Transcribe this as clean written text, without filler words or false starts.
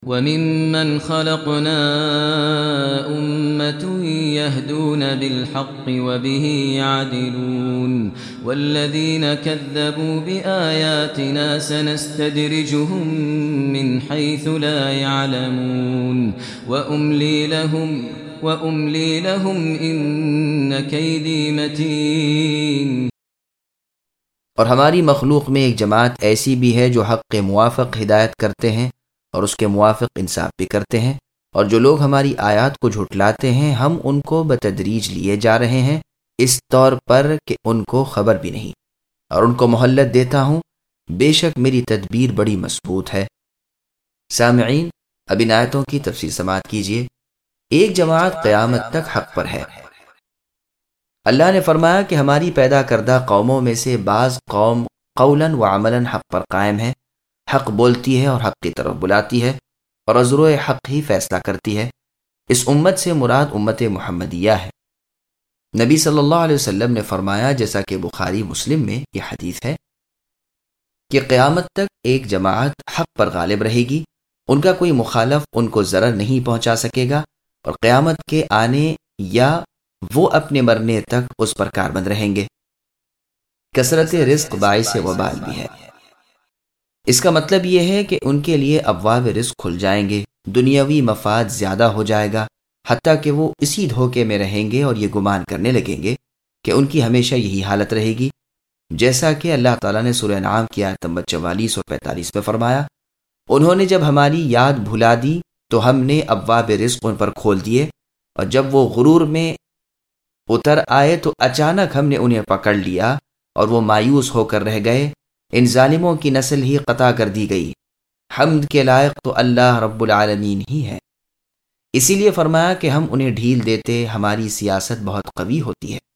وَمِمَّنْ خَلَقْنَا أُمَّةٌ يَهْدُونَ بِالْحَقِّ وَبِهِ يَعْدِلُونَ وَالَّذِينَ كَذَّبُوا بِآيَاتِنَا سَنَسْتَدْرِجُهُم مِّنْ حَيْثُ لَا يَعْلَمُونَ وَأُمْلِي لَهُمْ إِنَّ كَيْدِي مَتِينٌ۔ اور ہماری مخلوق میں ایک جماعت ایسی بھی ہے جو حق کے موافق ہدایت کرتے ہیں اور اس کے موافق انصاف بھی کرتے ہیں، اور جو لوگ ہماری آیات کو جھٹلاتے ہیں ہم ان کو بتدریج لیے جا رہے ہیں، اس طور پر کہ ان کو خبر بھی نہیں، اور ان کو مہلت دیتا ہوں، بے شک میری تدبیر بڑی مضبوط ہے۔ سامعین، اب ان آیتوں کی تفسیر سماعت کیجیے۔ ایک جماعت قیامت تک حق پر ہے۔ اللہ نے فرمایا کہ ہماری پیدا کردہ قوموں میں سے بعض قوم قولاً و عملاً حق پر قائم ہے، حق بولتی ہے اور حق کی طرف بلاتی ہے اور از روئے حق ہی فیصلہ کرتی ہے۔ اس امت سے مراد امت محمدیہ ہے۔ نبی صلی اللہ علیہ وسلم نے فرمایا، جیسا کہ بخاری مسلم میں یہ حدیث ہے، کہ قیامت تک ایک جماعت حق پر غالب رہے گی، ان کا کوئی مخالف ان کو ضرر نہیں پہنچا سکے گا، اور قیامت کے آنے یا وہ اپنے مرنے تک اس پر کاربند رہیں گے۔ کثرت رزق باعث وبال بھی ہے۔ اس کا مطلب یہ ہے کہ ان کے لیے ابواب رزق کھل جائیں گے، دنیاوی مفاد زیادہ ہو جائے گا، حتیٰ کہ وہ اسی دھوکے میں رہیں گے اور یہ گمان کرنے لگیں گے کہ ان کی ہمیشہ یہی حالت رہے گی، جیسا کہ اللہ تعالیٰ نے سورہ انعام کی آیت نمبر 44 اور 45 میں فرمایا، انہوں نے جب ہماری یاد بھلا دی تو ہم نے ابواب رزق ان پر کھول دیے، اور جب وہ غرور میں اتر آئے تو اچانک ہم نے انہیں پکڑ لیا اور وہ مایوس ہو کر رہ گئے۔ ان ظالموں کی نسل ہی قطع کر دی گئی۔ حمد کے لائق تو اللہ رب العالمین ہی ہے۔ اسی لیے فرمایا کہ ہم انہیں ڈھیل دیتے، ہماری سیاست بہت قوی ہوتی ہے۔